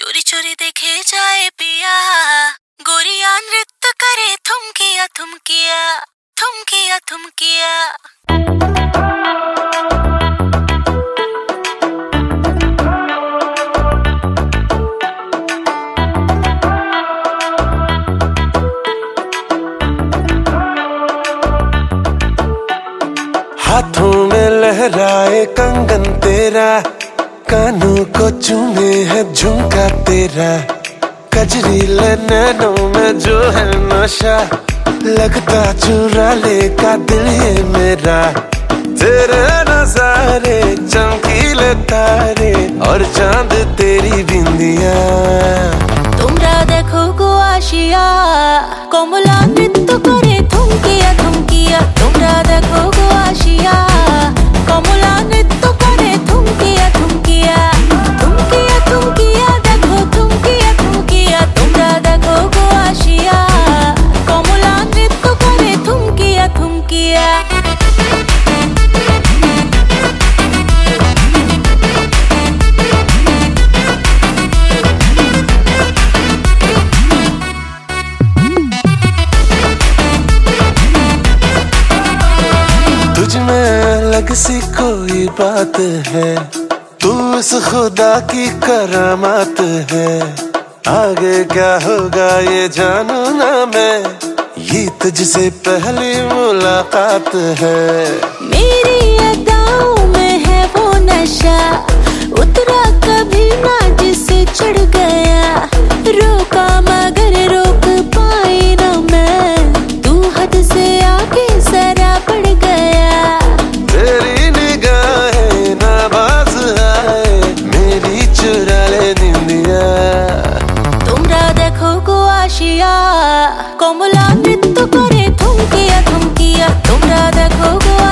चोरी चोरी देखे जाए पिया, गोरिया नृत्य करे थुमकिया थुमकिया थुमकिया थुमकिया। हाथों में लहराए कंगन तेरा, कानों को चूमे है झुमका तेरा, कजरीले नैनों में जो है नशा, लगता चुरा लेगा दिल ये मेरा। तेरे नजारे चमकीले तारे और चांद तेरी बिंदिया, তোমরা দেখো গো আসিয়া কমলা নৃত্য করে থুমকিয়া থুমকিয়া। তোমরা দেখো গো আসিয়া কমলা নৃত্য করে থুমকিয়া থুমকিয়া থুমকিয়া থুমকিয়া। দেখো থুমকিয়া থুমকিয়া। তোমরা দেখো গো আসিয়া কমলা নৃত্য করে থুমকিয়া থুমকিয়া। तुझ में अलग सी कोई बात है, तू इस खुदा की करामात है। आगे क्या होगा ये जानू ना मैं, ये तुझसे पहली मुलाकात है। मेरी अदाओं में है वो नशा, उतरा कभी ना जिसे चढ़ गया। रोका मगर रोक पाई ना मैं, तू हद से आगे जरा बढ़ गया। तेरी निगाहें नाबाज आए, मेरी चुरा ले निंदिया। তোমরা দেখো গো আসিয়া কমলা নৃত্য করে থুমকিয়া থুমকিয়া। তোমরা দেখো গো